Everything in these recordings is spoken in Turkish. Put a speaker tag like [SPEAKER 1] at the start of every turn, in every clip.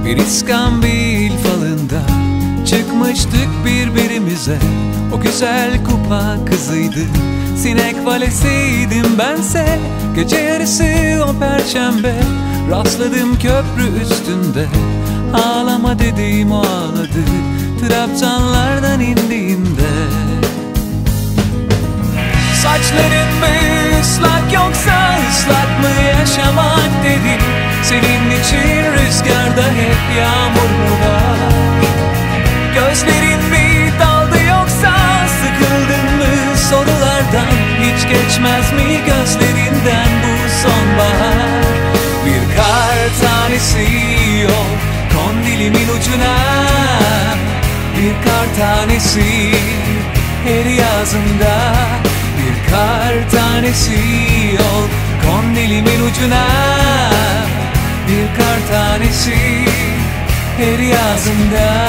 [SPEAKER 1] Bir iskambil falında çıkmıştık birbirimize. O güzel kupa kızıydı, sinek valesiydim bense. Gece yarısı o perşembe rastladım köprü üstünde. Ağlama dediğim o ağladı trabzanlardan indiğinde. Saçların mı ıslak yoksa ıslak mı yaşamak dedim. Senin için rüzgarda hep yağmur mu var? Gözlerin mi daldı yoksa sıkıldın mı sorulardan? Hiç geçmez mi gözlerinden bu sonbahar? Bir kar tanesi yol kon dilimin ucuna. Bir kar tanesi her yazında. Bir kar tanesi yol kon dilimin ucuna. Bir kar tanesi her yazında.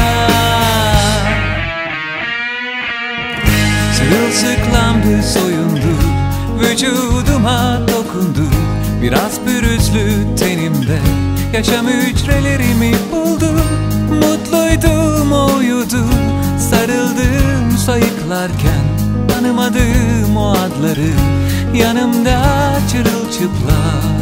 [SPEAKER 1] Sırılsıklamdı, soyundu, vücuduma dokundu. Biraz pürüzlü tenimde yaşam hücrelerimi buldu. Mutluydum, o uyudu, sarıldım sayıklarken. Tanımadığım o adları yanımda çırılçıplak.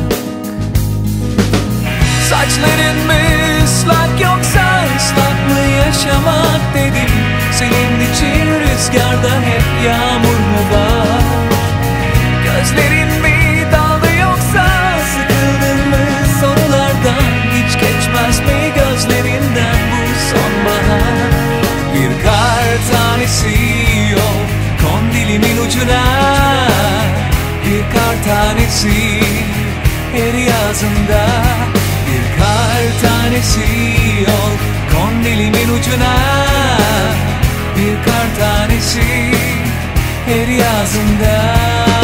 [SPEAKER 1] Saçların mı ıslak yoksa ıslak mı yaşamak dedim. Senin için rüzgarda hep yağmur mu var? Gözlerin mi daldı yoksa sıkıldın mı sorulardan? Hiç geçmez mi gözlerinden bu sonbahar? Bir kar tanesi yol kon dilimin ucuna. Bir kar tanesi her yazında. Bir kar tanesi yol kon dilimin ucuna. Bir kar tanesi her yazında.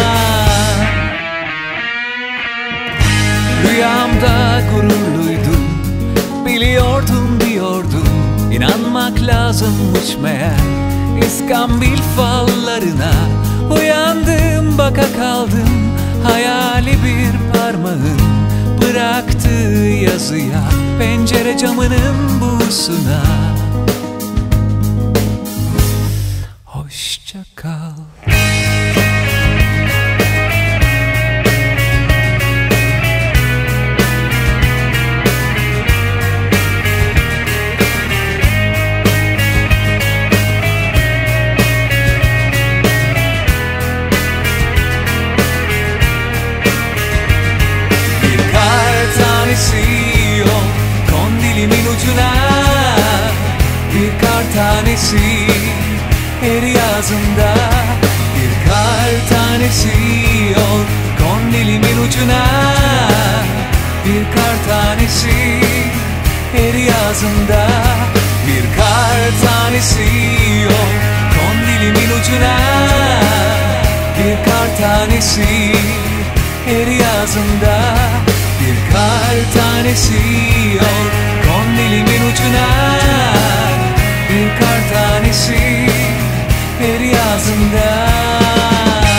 [SPEAKER 1] Rüyamda gururluydum, biliyordum diyordum. İnanmak lazımmış meğer İskambil fallarına. Uyandım, baka kaldım, hayali bir parmağın bıraktığı yazıya, pencere camının buğusuna. Hoşça kal. Yol kon dilimin ucuna. Bir kar tanesi her yazında. Bir kar tanesi yol kon dilimin ucuna. Bir kar tanesi her yazında. Bir kar tanesi yol kon dilimin ucuna. Bir kar tanesi her yazında. Bir kar tanesi yol kon dilimin ucuna. Bir kar tanesi her yazında.